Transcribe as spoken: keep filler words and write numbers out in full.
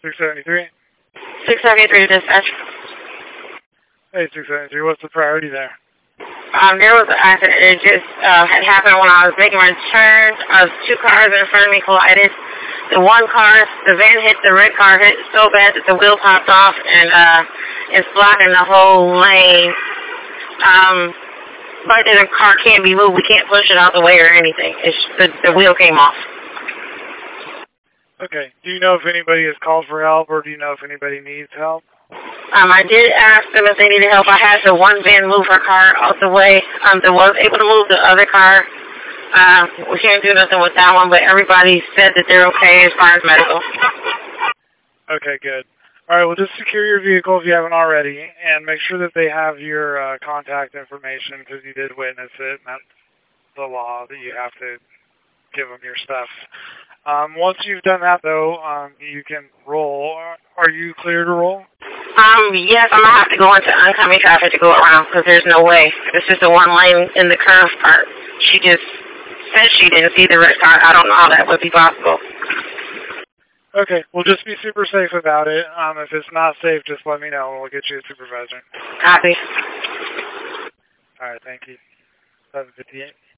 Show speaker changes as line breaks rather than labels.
six seventy-three?
six seventy-three dispatch.
Hey, six seventy-three, what's the priority there?
Um, there was an accident. It just uh, had happened when I was making my turn. Uh, two cars in front of me collided. The one car, the van hit the red car, hit it so bad that the wheel popped off, and uh, it's blocking the whole lane. Um, but the car can't be moved. We can't push it out the way or anything. It's the, the wheel came off.
Okay. Do you know if anybody has called for help, or do you know if anybody needs help?
Um, I did ask them if they needed help. I had the one van move her car out the way. Um, they was able to move the other car. Uh, we can't do nothing with that one, but everybody said that they're okay as far as medical.
Okay, good. All right, well, just secure your vehicle if you haven't already, and make sure that they have your uh, contact information, because you did witness it, and that's the law that you have to give them your stuff. Um, once you've done that, though, um, you can roll. Are you clear to roll?
Um, yes, I'm going to have to go into oncoming traffic to go around, because there's no way. It's just a one lane in the curve part. She just said she didn't see the red car. I don't know how that would be possible.
Okay, well, just be super safe about it. Um, if it's not safe, just let me know, and we'll get you a supervisor.
Copy.
All right, thank you. seven fifty-eight.